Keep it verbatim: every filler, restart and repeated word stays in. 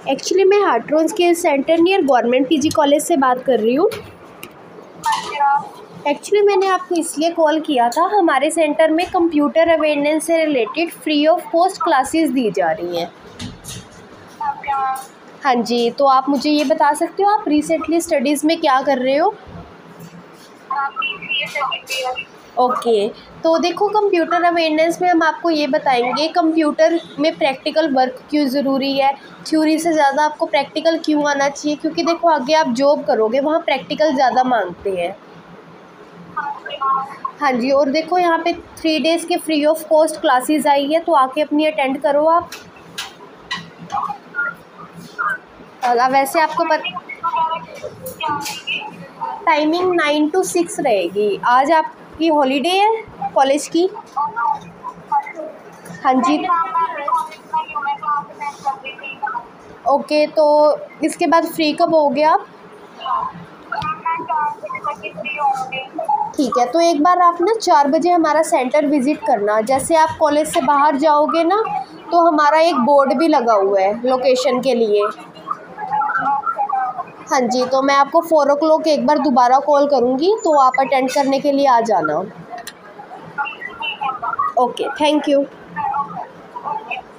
Actually मैं Hartron skill centre near government PG college से बात कर रही हूँ। एक्चुअली मैंने आपको इसलिए कॉल किया था, हमारे सेंटर में कंप्यूटर अवेयरनेस से related free of cost classes दी जा रही हैं। हाँ जी, तो आप मुझे ये बता सकते हो आप रिसेंटली स्टडीज़ में क्या कर रहे हो? ओके, तो देखो कंप्यूटर अवेयरनेस में हम आपको ये बताएंगे कंप्यूटर में प्रैक्टिकल वर्क क्यों ज़रूरी है, थ्योरी से ज़्यादा आपको प्रैक्टिकल क्यों आना चाहिए, क्योंकि देखो आगे आप जॉब करोगे वहाँ प्रैक्टिकल ज़्यादा मांगते हैं। हाँ जी, और देखो यहाँ पे थ्री डेज़ के फ्री ऑफ कॉस्ट क्लासेस आई है, तो आके अपनी अटेंड करो आप। और वैसे आपको पता टाइमिंग नाइन टू सिक्स रहेगी। आज आपकी हॉलीडे है कॉलेज की? हाँ जी। ओके, तो इसके बाद फ्री कब होगे आप? ठीक है, तो एक बार आप ना चार बजे हमारा सेंटर विज़िट करना। जैसे आप कॉलेज से बाहर जाओगे ना, तो हमारा एक बोर्ड भी लगा हुआ है लोकेशन के लिए। हाँ जी, तो मैं आपको फोर ओ क्लॉक एक बार दोबारा कॉल करूँगी, तो आप अटेंड करने के लिए आ जाना। Okay, thank you.